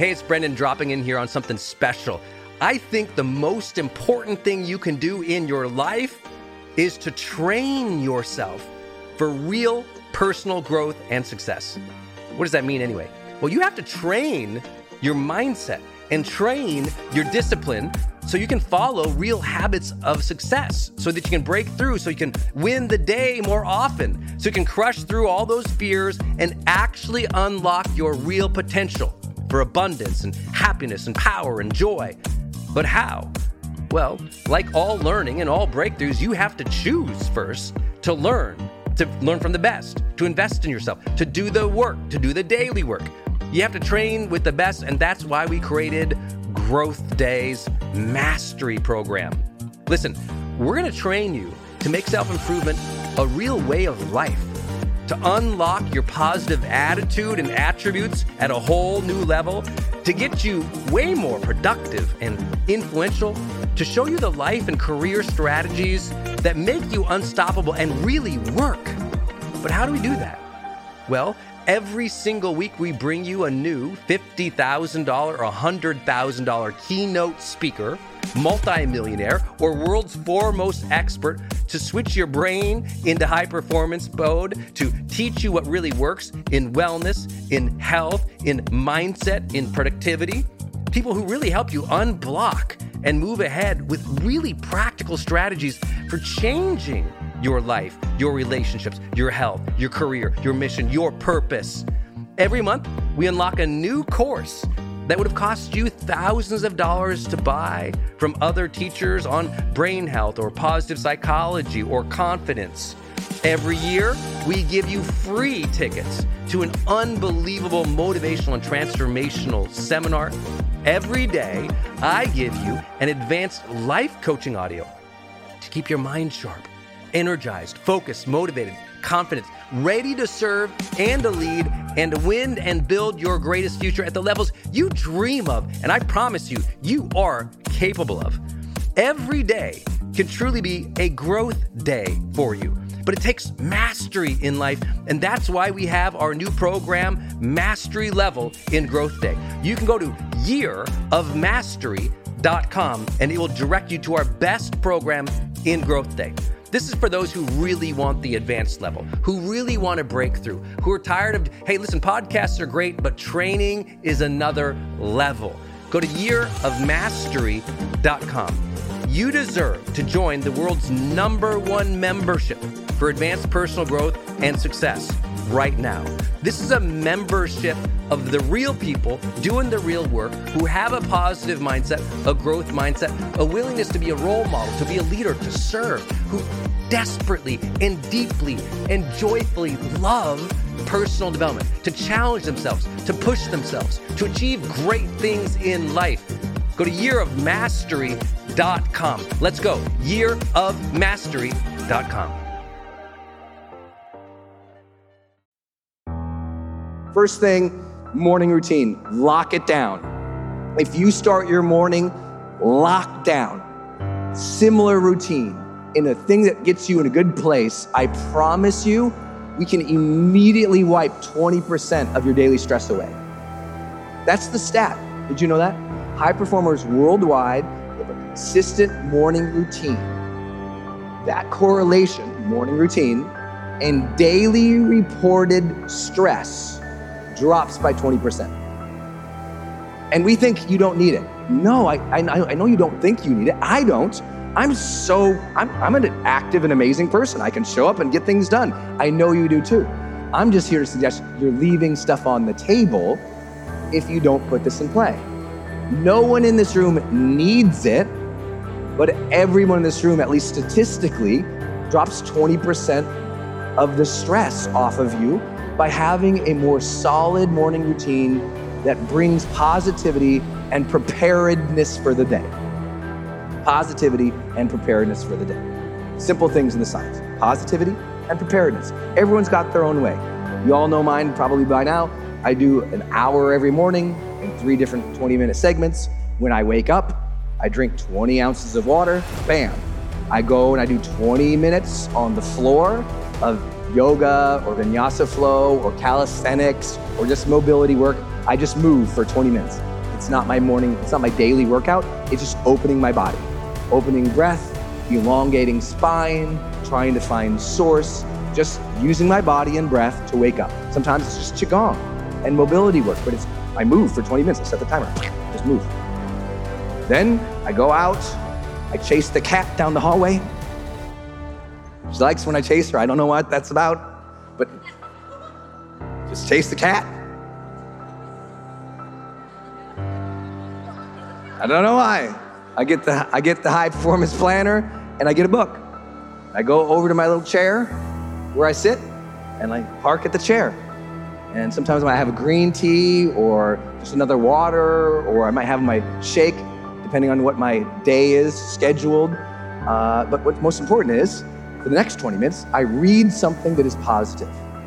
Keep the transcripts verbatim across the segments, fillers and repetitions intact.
Hey, it's Brendan dropping in here on something special. I think the most important thing you can do in your life is to train yourself for real personal growth and success. What does that mean anyway? Well, you have to train your mindset and train your discipline so you can follow real habits of success, so that you can break through, so you can win the day more often, so you can crush through all those fears and actually unlock your real potential for abundance and happiness and power and joy. But how? Well, like all learning and all breakthroughs, you have to choose first to learn, to learn from the best, to invest in yourself, to do the work, to do the daily work. You have to train with the best, and that's why we created Growth Day's Mastery Program. Listen, we're going to train you to make self-improvement a real way of life, to unlock your positive attitude and attributes at a whole new level, to get you way more productive and influential, to show you the life and career strategies that make you unstoppable and really work. But how do we do that? Well, every single week we bring you a new fifty thousand dollars or one hundred thousand dollars keynote speaker, multimillionaire, or world's foremost expert to switch your brain into high performance mode, to teach you what really works in wellness, in health, in mindset, in productivity. People who really help you unblock and move ahead with really practical strategies for changing your life, your relationships, your health, your career, your mission, your purpose. Every month, we unlock a new course that would have cost you thousands of dollars to buy from other teachers on brain health or positive psychology or confidence. Every year, we give you free tickets to an unbelievable motivational and transformational seminar. Every day, I give you an advanced life coaching audio to keep your mind sharp, energized, focused, motivated, confident, ready to serve and to lead and to win and build your greatest future at the levels you dream of. And I promise you, you are capable of. Every day can truly be a growth day for you, but it takes mastery in life. And that's why we have our new program, Mastery Level in Growth Day. You can go to year of mastery dot com and it will direct you to our best program in Growth Day. This is for those who really want the advanced level, who really want to break through, who are tired of, hey, listen, podcasts are great, but training is another level. Go to year of mastery dot com. You deserve to join the world's number one membership for advanced personal growth and success right now. This is a membership of the real people doing the real work, who have a positive mindset, a growth mindset, a willingness to be a role model, to be a leader, to serve, who desperately and deeply and joyfully love personal development, to challenge themselves, to push themselves, to achieve great things in life. Go to year of mastery dot com. Let's go. year of mastery dot com. First thing, morning routine. Lock it down. If you start your morning locked down, similar routine, in a thing that gets you in a good place, I promise you, we can immediately wipe twenty percent of your daily stress away. That's the stat. Did you know that? High performers worldwide have a consistent morning routine. That correlation, morning routine, and daily reported stress drops by twenty percent. And we think you don't need it. No, I, I, I know you don't think you need it. I don't. I'm so, I'm, I'm an active and amazing person. I can show up and get things done. I know you do too. I'm just here to suggest you're leaving stuff on the table if you don't put this in play. No one in this room needs it, but everyone in this room, at least statistically, drops twenty percent of the stress off of you by having a more solid morning routine that brings positivity and preparedness for the day. Positivity and preparedness for the day. Simple things in the science. Positivity and preparedness. Everyone's got their own way. You all know mine probably by now. I do an hour every morning in three different twenty minute segments. When I wake up, I drink twenty ounces of water, bam. I go and I do twenty minutes on the floor of yoga or vinyasa flow or calisthenics or just mobility work. I just move for twenty minutes. It's not my morning, it's not my daily workout. It's just opening my body. Opening breath, elongating spine, trying to find source, just using my body and breath to wake up. Sometimes it's just Qigong and mobility work, but it's, I move for twenty minutes, I set the timer, just move. Then I go out, I chase the cat down the hallway. She likes when I chase her, I don't know what that's about, but just chase the cat. I don't know why. I get the I get the high performance planner and I get a book. I go over to my little chair where I sit and I park at the chair. And sometimes when I have a green tea or just another water, or I might have my shake, depending on what my day is scheduled. Uh, but what's most important is, for the next twenty minutes, I read something that is positive.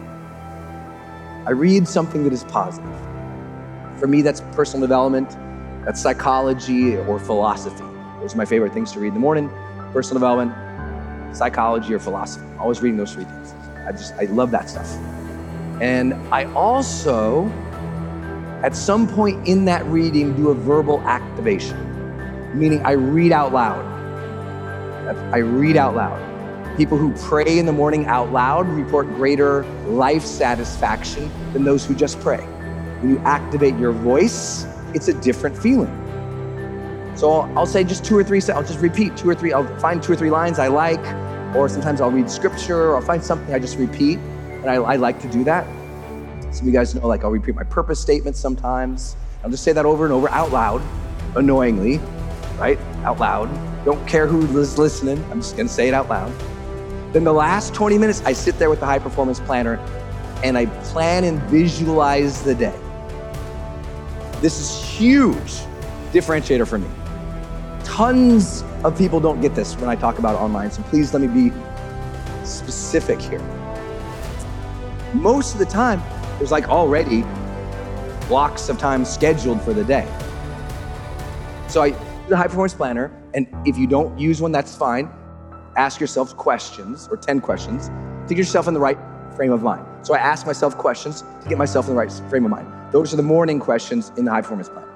I read something that is positive. For me, that's personal development, that's psychology or philosophy. Those are my favorite things to read in the morning: personal development, psychology, or philosophy. Always reading those three things. I just, I love that stuff. And I also, at some point in that reading, do a verbal activation, meaning I read out loud. I read out loud. People who pray in the morning out loud report greater life satisfaction than those who just pray. When you activate your voice, it's a different feeling. So I'll, I'll say just two or three, I'll just repeat two or three, I'll find two or three lines I like, or sometimes I'll read scripture, or I'll find something I just repeat, and I, I like to do that. Some of you guys know, like I'll repeat my purpose statement sometimes. I'll just say that over and over out loud, annoyingly, right? Out loud. Don't care who is listening, I'm just gonna say it out loud. Then the last twenty minutes, I sit there with the high performance planner and I plan and visualize the day. This is huge differentiator for me. Tons of people don't get this when I talk about it online, so please let me be specific here. Most of the time, there's like already blocks of time scheduled for the day. So I do the high performance planner, and if you don't use one, that's fine. Ask yourself questions, or ten questions, to get yourself in the right frame of mind. So I ask myself questions to get myself in the right frame of mind. Those are the morning questions in the high performance plan.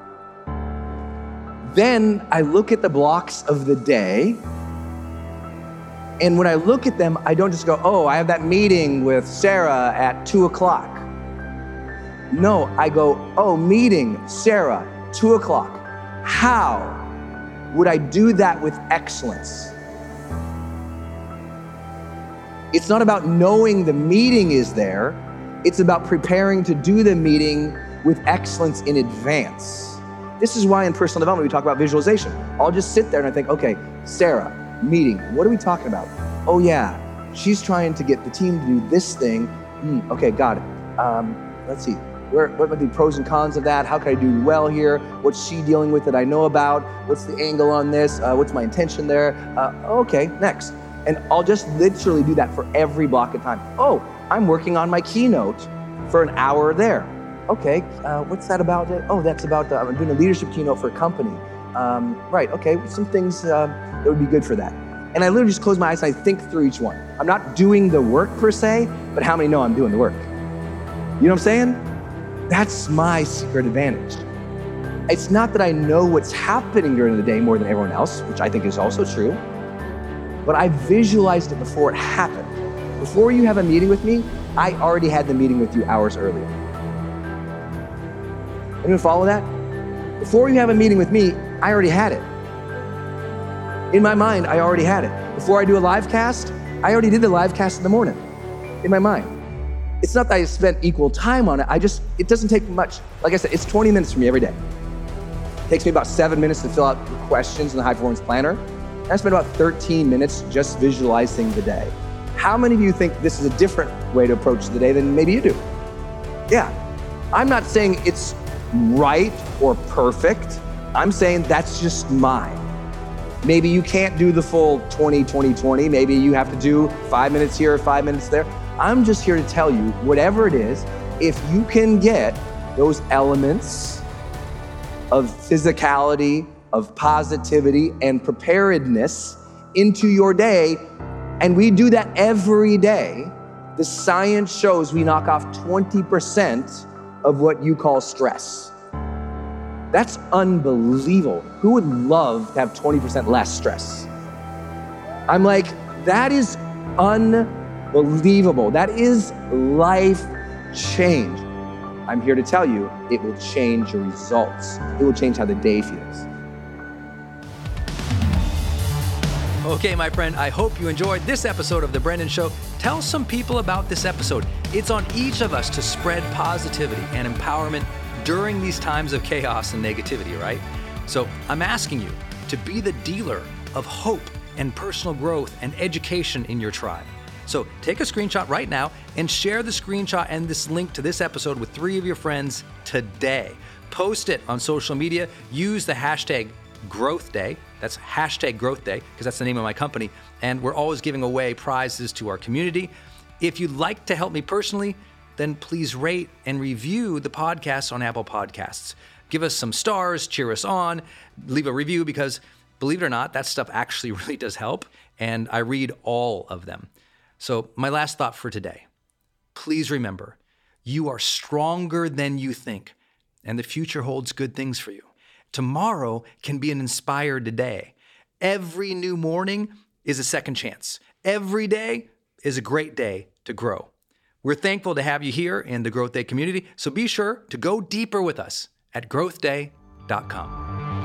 Then I look at the blocks of the day, and when I look at them, I don't just go, oh, I have that meeting with Sarah at two o'clock. No, I go, oh, meeting, Sarah, two o'clock. How would I do that with excellence? It's not about knowing the meeting is there. It's about preparing to do the meeting with excellence in advance. This is why in personal development, we talk about visualization. I'll just sit there and I think, okay, Sarah, meeting, what are we talking about? Oh yeah, she's trying to get the team to do this thing. Mm, okay, got it. Um, let's see, Where, what are the pros and cons of that? How can I do well here? What's she dealing with that I know about? What's the angle on this? Uh, what's my intention there? Uh, okay, next. And I'll just literally do that for every block of time. Oh, I'm working on my keynote for an hour there. Okay, uh, what's that about? Oh, that's about, uh, I'm doing a leadership keynote for a company. Um, right, okay, some things uh, that would be good for that. And I literally just close my eyes and I think through each one. I'm not doing the work per se, but how many know I'm doing the work? You know what I'm saying? That's my secret advantage. It's not that I know what's happening during the day more than everyone else, which I think is also true, but I visualized it before it happened. Before you have a meeting with me, I already had the meeting with you hours earlier. Anyone follow that? Before you have a meeting with me, I already had it. In my mind, I already had it. Before I do a live cast, I already did the live cast in the morning, in my mind. It's not that I spent equal time on it, I just, it doesn't take much. Like I said, it's twenty minutes for me every day. It takes me about seven minutes to fill out the questions in the high performance planner. And I spend about thirteen minutes just visualizing the day. How many of you think this is a different way to approach the day than maybe you do? Yeah, I'm not saying it's right or perfect. I'm saying that's just mine. Maybe you can't do the full twenty, twenty, twenty. Maybe you have to do five minutes here or five minutes there. I'm just here to tell you, whatever it is, if you can get those elements of physicality, of positivity, and preparedness into your day, and we do that every day, the science shows we knock off twenty percent of what you call stress. That's unbelievable. Who would love to have twenty percent less stress? I'm like, that is unbelievable. That is life change. I'm here to tell you, it will change your results. It will change how the day feels. Okay, my friend, I hope you enjoyed this episode of The Brendon Show. Tell some people about this episode. It's on each of us to spread positivity and empowerment during these times of chaos and negativity, right? So I'm asking you to be the dealer of hope and personal growth and education in your tribe. So take a screenshot right now and share the screenshot and this link to this episode with three of your friends today. Post it on social media. Use the hashtag Growth Day. That's hashtag Growth Day, because that's the name of my company. And we're always giving away prizes to our community. If you'd like to help me personally, then please rate and review the podcast on Apple Podcasts. Give us some stars, cheer us on, leave a review, because believe it or not, that stuff actually really does help. And I read all of them. So my last thought for today, please remember, you are stronger than you think, and the future holds good things for you. Tomorrow can be an inspired day. Every new morning is a second chance. Every day is a great day to grow. We're thankful to have you here in the Growth Day community, so be sure to go deeper with us at growth day dot com.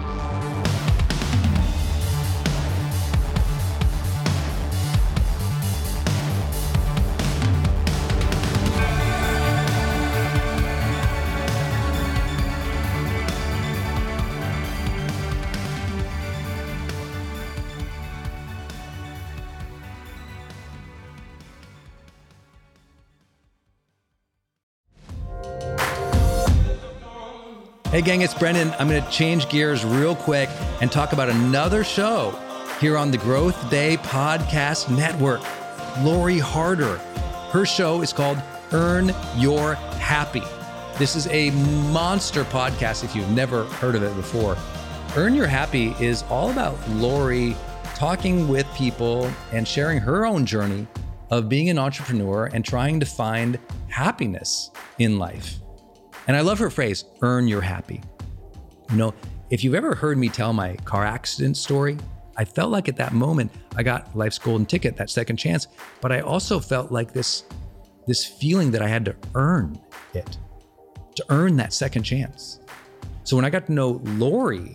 Hey gang, it's Brendon. I'm going to change gears real quick and talk about another show here on the Growth Day Podcast Network. Lori Harder. Her show is called Earn Your Happy. This is a monster podcast if you've never heard of it before. Earn Your Happy is all about Lori talking with people and sharing her own journey of being an entrepreneur and trying to find happiness in life. And I love her phrase, earn your happy. You know, if you've ever heard me tell my car accident story, I felt like at that moment, I got life's golden ticket, that second chance, but I also felt like this, this feeling that I had to earn it, to earn that second chance. So when I got to know Lori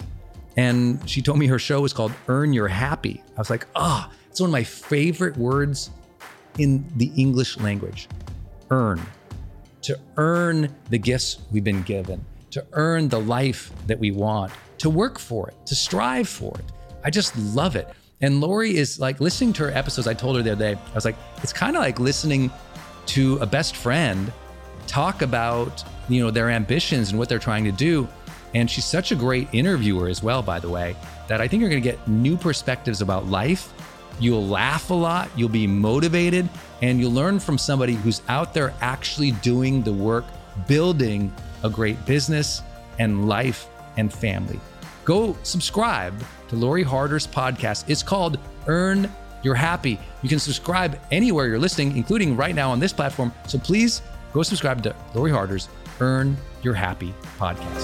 and she told me her show was called Earn Your Happy, I was like, ah, oh, it's one of my favorite words in the English language, earn. To earn the gifts we've been given, to earn the life that we want, to work for it, to strive for it. I just love it. And Lori is like, listening to her episodes, I told her the other day, I was like, it's kind of like listening to a best friend talk about, you know, their ambitions and what they're trying to do. And she's such a great interviewer as well, by the way, that I think you're going to get new perspectives about life. You'll laugh a lot, you'll be motivated, and you'll learn from somebody who's out there actually doing the work, building a great business and life and family. Go subscribe to Lori Harder's podcast. It's called Earn Your Happy. You can subscribe anywhere you're listening, including right now on this platform. So please go subscribe to Lori Harder's Earn Your Happy podcast.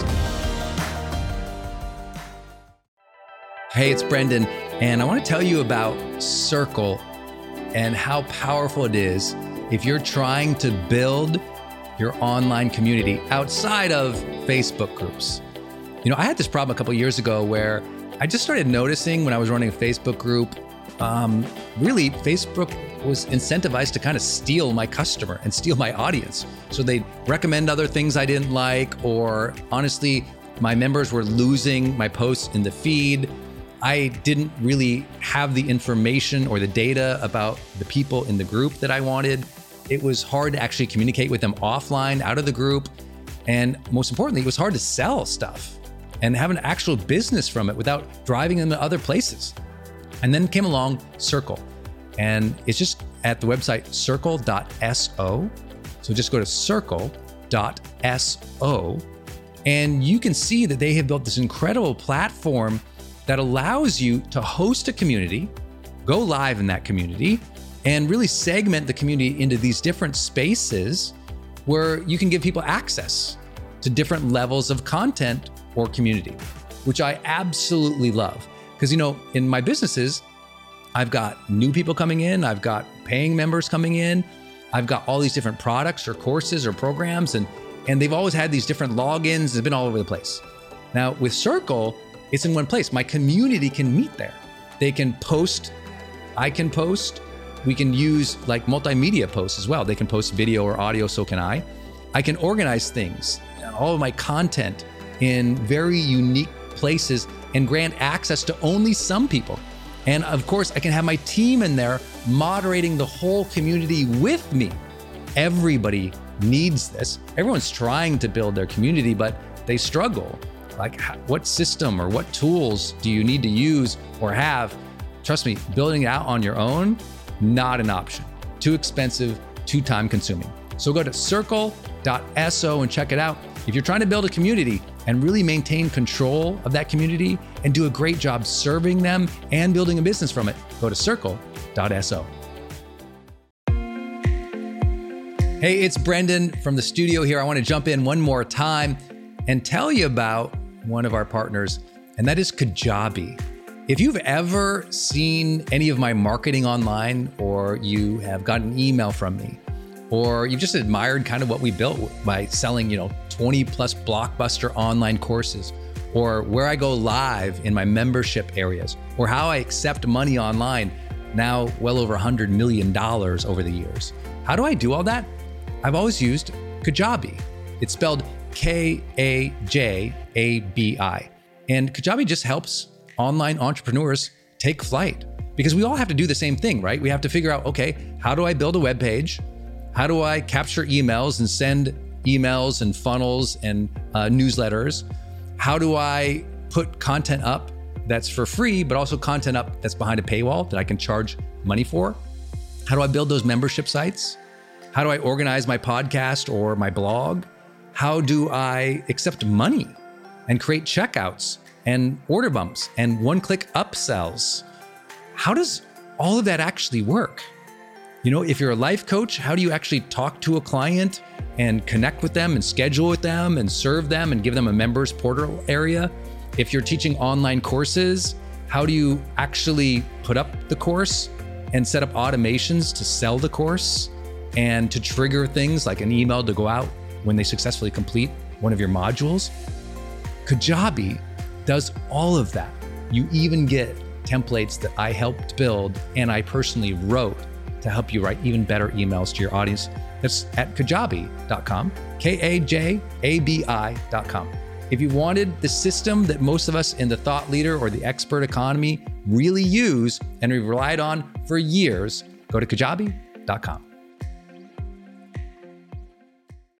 Hey, it's Brendon, and I want to tell you about Circle and how powerful it is if you're trying to build your online community outside of Facebook groups. You know, I had this problem a couple of years ago where I just started noticing when I was running a Facebook group, um, really Facebook was incentivized to kind of steal my customer and steal my audience. So they'd recommend other things I didn't like, or honestly, my members were losing my posts in the feed. I didn't really have the information or the data about the people in the group that I wanted. It was hard to actually communicate with them offline, out of the group. And most importantly, it was hard to sell stuff and have an actual business from it without driving them to other places. And then came along Circle. And it's just at the website circle dot so. So just go to circle dot so. And you can see that they have built this incredible platform that allows you to host a community, go live in that community, and really segment the community into these different spaces where you can give people access to different levels of content or community, which I absolutely love. Because, you know, in my businesses, I've got new people coming in, I've got paying members coming in, I've got all these different products or courses or programs, and, and they've always had these different logins. They've been all over the place. Now with Circle, it's in one place. My community can meet there. They can post, I can post, we can use like multimedia posts as well. They can post video or audio, so can I. I can organize things, all of my content in very unique places and grant access to only some people. And of course, I can have my team in there moderating the whole community with me. Everybody needs this. Everyone's trying to build their community, but they struggle. Like, what system or what tools do you need to use or have? Trust me, building it out on your own, not an option. Too expensive, too time consuming. So go to circle dot so and check it out. If you're trying to build a community and really maintain control of that community and do a great job serving them and building a business from it, go to circle dot so. Hey, it's Brendan from the studio here. I want to jump in one more time and tell you about one of our partners, and that is Kajabi. If you've ever seen any of my marketing online, or you have gotten an email from me, or you've just admired kind of what we built by selling, you know, twenty plus blockbuster online courses, or where I go live in my membership areas, or how I accept money online, now well over one hundred million dollars over the years. How do I do all that? I've always used Kajabi. It's spelled K A J A B I. And Kajabi just helps online entrepreneurs take flight, because we all have to do the same thing, right? We have to figure out, okay, how do I build a web page? How do I capture emails and send emails and funnels and uh, newsletters? How do I put content up that's for free, but also content up that's behind a paywall that I can charge money for? How do I build those membership sites? How do I organize my podcast or my blog? How do I accept money and create checkouts and order bumps and one-click upsells? How does all of that actually work? You know, if you're a life coach, how do you actually talk to a client and connect with them and schedule with them and serve them and give them a members portal area? If you're teaching online courses, how do you actually put up the course and set up automations to sell the course and to trigger things like an email to go out when they successfully complete one of your modules? Kajabi does all of that. You even get templates that I helped build and I personally wrote to help you write even better emails to your audience. That's at kajabi dot com, K A J A B I dot com. If you wanted the system that most of us in the thought leader or the expert economy really use and we've relied on for years, go to kajabi dot com.